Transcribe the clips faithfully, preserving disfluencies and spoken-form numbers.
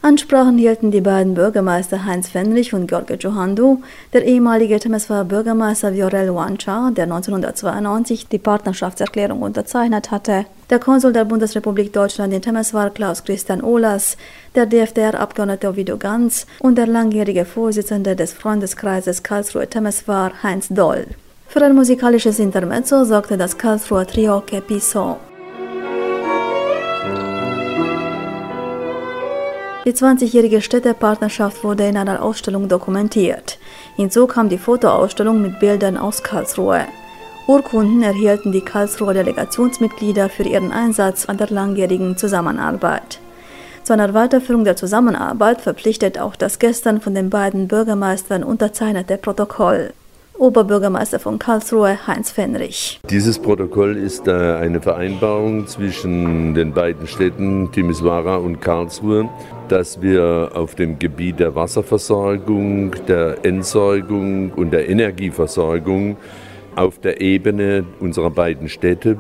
Ansprachen hielten die beiden Bürgermeister Heinz Fennrich und Gheorghe Ciuhandu, der ehemalige Temesvar Bürgermeister Viorel Oancea, der neunzehnhundertzweiundneunzig die Partnerschaftserklärung unterzeichnet hatte, der Konsul der Bundesrepublik Deutschland in Temesvar Klaus Christian Ohlas, der D F D R-Abgeordnete Ovidio Ganz und der langjährige Vorsitzende des Freundeskreises Karlsruhe-Temesvar Heinz Doll. Für ein musikalisches Intermezzo sorgte das Karlsruher Trio Che Pisson. Die zwanzigjährige Städtepartnerschaft wurde in einer Ausstellung dokumentiert. Hinzu kam die Fotoausstellung mit Bildern aus Karlsruhe. Urkunden erhielten die Karlsruher Delegationsmitglieder für ihren Einsatz an der langjährigen Zusammenarbeit. Zu einer Weiterführung der Zusammenarbeit verpflichtet auch das gestern von den beiden Bürgermeistern unterzeichnete Protokoll. Oberbürgermeister von Karlsruhe Heinz Fennrich. Dieses Protokoll ist äh, eine Vereinbarung zwischen den beiden Städten Timișoara und Karlsruhe, dass wir auf dem Gebiet der Wasserversorgung, der Entsorgung und der Energieversorgung auf der Ebene unserer beiden Städte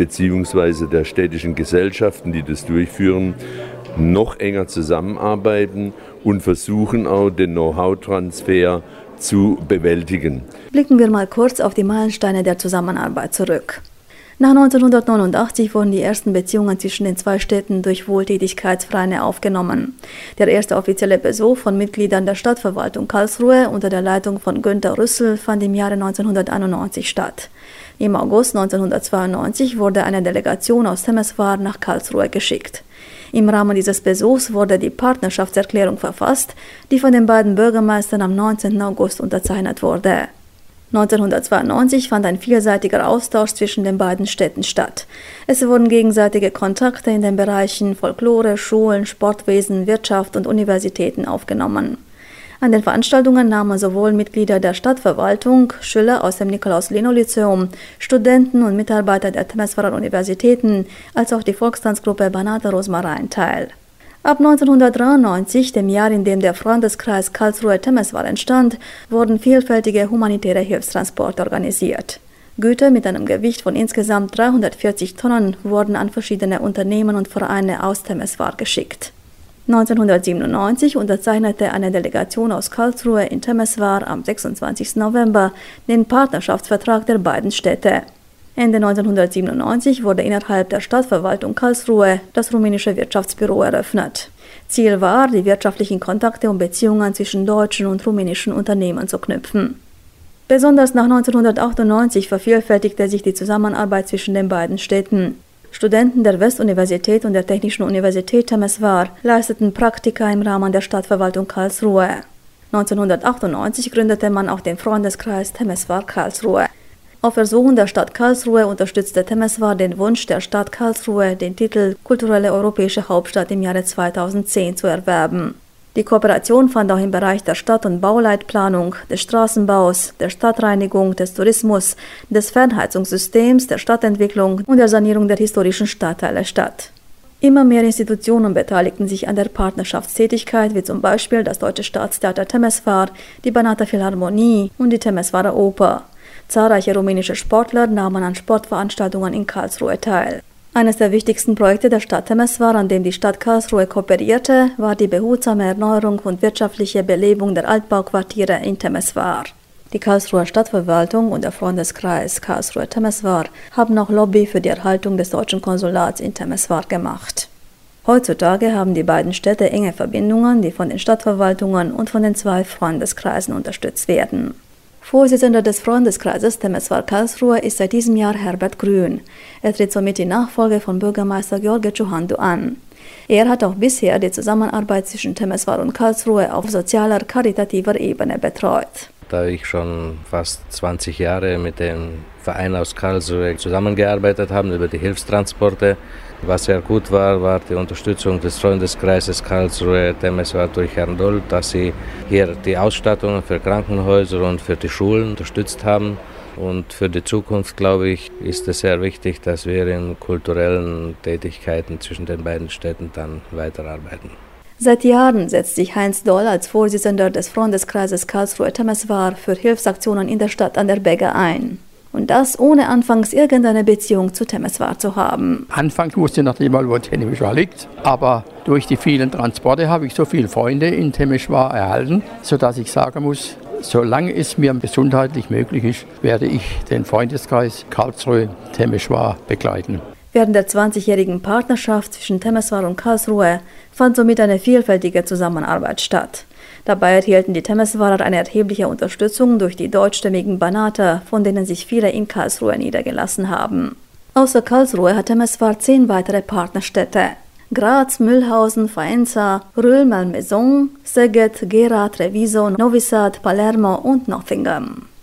bzw. der städtischen Gesellschaften, die das durchführen, noch enger zusammenarbeiten und versuchen auch den Know-how-Transfer zu bewältigen. Blicken wir mal kurz auf die Meilensteine der Zusammenarbeit zurück. Nach neunzehnhundertneunundachtzig wurden die ersten Beziehungen zwischen den zwei Städten durch Wohltätigkeitsvereine aufgenommen. Der erste offizielle Besuch von Mitgliedern der Stadtverwaltung Karlsruhe unter der Leitung von Günter Rüssel fand im Jahre neunzehnhunderteinundneunzig statt. Im August neunzehnhundertzweiundneunzig wurde eine Delegation aus Temesvar nach Karlsruhe geschickt. Im Rahmen dieses Besuchs wurde die Partnerschaftserklärung verfasst, die von den beiden Bürgermeistern am neunzehnten August unterzeichnet wurde. neunzehnhundertzweiundneunzig fand ein vielseitiger Austausch zwischen den beiden Städten statt. Es wurden gegenseitige Kontakte in den Bereichen Folklore, Schulen, Sportwesen, Wirtschaft und Universitäten aufgenommen. An den Veranstaltungen nahmen sowohl Mitglieder der Stadtverwaltung, Schüler aus dem Nikolaus-Lino-Lyzeum, Studenten und Mitarbeiter der Temesvarer Universitäten als auch die Volkstanzgruppe Banate Rosmarin teil. Ab neunzehnhundertdreiundneunzig, dem Jahr, in dem der Freundeskreis Karlsruhe-Temesvar entstand, wurden vielfältige humanitäre Hilfstransporte organisiert. Güter mit einem Gewicht von insgesamt dreihundertvierzig Tonnen wurden an verschiedene Unternehmen und Vereine aus Temesvar geschickt. neunzehnhundertsiebenundneunzig unterzeichnete eine Delegation aus Karlsruhe in Temesvar am sechsundzwanzigsten November den Partnerschaftsvertrag der beiden Städte. Ende neunzehnhundertsiebenundneunzig wurde innerhalb der Stadtverwaltung Karlsruhe das rumänische Wirtschaftsbüro eröffnet. Ziel war, die wirtschaftlichen Kontakte und Beziehungen zwischen deutschen und rumänischen Unternehmen zu knüpfen. Besonders nach neunzehnhundertachtundneunzig vervielfältigte sich die Zusammenarbeit zwischen den beiden Städten. Studenten der Westuniversität und der Technischen Universität Temesvar leisteten Praktika im Rahmen der Stadtverwaltung Karlsruhe. neunzehnhundertachtundneunzig gründete man auch den Freundeskreis Temesvar Karlsruhe. Auf Ersuchen der Stadt Karlsruhe unterstützte Temesvar den Wunsch der Stadt Karlsruhe, den Titel Kulturelle Europäische Hauptstadt im Jahre zweitausendzehn zu erwerben. Die Kooperation fand auch im Bereich der Stadt- und Bauleitplanung, des Straßenbaus, der Stadtreinigung, des Tourismus, des Fernheizungssystems, der Stadtentwicklung und der Sanierung der historischen Stadtteile statt. Immer mehr Institutionen beteiligten sich an der Partnerschaftstätigkeit, wie zum Beispiel das Deutsche Staatstheater Temesvar, die Banata Philharmonie und die Temesvarer Oper. Zahlreiche rumänische Sportler nahmen an Sportveranstaltungen in Karlsruhe teil. Eines der wichtigsten Projekte der Stadt Temesvar, an dem die Stadt Karlsruhe kooperierte, war die behutsame Erneuerung und wirtschaftliche Belebung der Altbauquartiere in Temesvar. Die Karlsruher Stadtverwaltung und der Freundeskreis Karlsruhe-Temesvar haben auch Lobby für die Erhaltung des deutschen Konsulats in Temesvar gemacht. Heutzutage haben die beiden Städte enge Verbindungen, die von den Stadtverwaltungen und von den zwei Freundeskreisen unterstützt werden. Vorsitzender des Freundeskreises Temesvar Karlsruhe ist seit diesem Jahr Herbert Grün. Er tritt somit die Nachfolge von Bürgermeister Gheorghe Ciuhandu an. Er hat auch bisher die Zusammenarbeit zwischen Temesvar und Karlsruhe auf sozialer, karitativer Ebene betreut. Da ich schon fast zwanzig Jahre mit dem Verein aus Karlsruhe zusammengearbeitet habe über die Hilfstransporte. Was sehr gut war, war die Unterstützung des Freundeskreises Karlsruhe-Temesvar durch Herrn Doll, dass sie hier die Ausstattung für Krankenhäuser und für die Schulen unterstützt haben. Und für die Zukunft, glaube ich, ist es sehr wichtig, dass wir in kulturellen Tätigkeiten zwischen den beiden Städten dann weiterarbeiten. Seit Jahren setzt sich Heinz Doll als Vorsitzender des Freundeskreises Karlsruhe-Temesvar für Hilfsaktionen in der Stadt an der Begge ein. Und das ohne anfangs irgendeine Beziehung zu Temeswar zu haben. Anfangs wusste ich noch nicht mal, wo Temeswar liegt, aber durch die vielen Transporte habe ich so viele Freunde in Temeswar erhalten, sodass ich sagen muss, solange es mir gesundheitlich möglich ist, werde ich den Freundeskreis Karlsruhe-Temeswar begleiten. Während der zwanzigjährigen Partnerschaft zwischen Temeswar und Karlsruhe fand somit eine vielfältige Zusammenarbeit statt. Dabei erhielten die Temeswarer eine erhebliche Unterstützung durch die deutschstämmigen Banate, von denen sich viele in Karlsruhe niedergelassen haben. Außer Karlsruhe hat Temeswar zehn weitere Partnerstädte: Graz, Mühlhausen, Faenza, Röhl, Malmaison, Szeged, Gera, Treviso, Novi Sad, Palermo und Nottingham.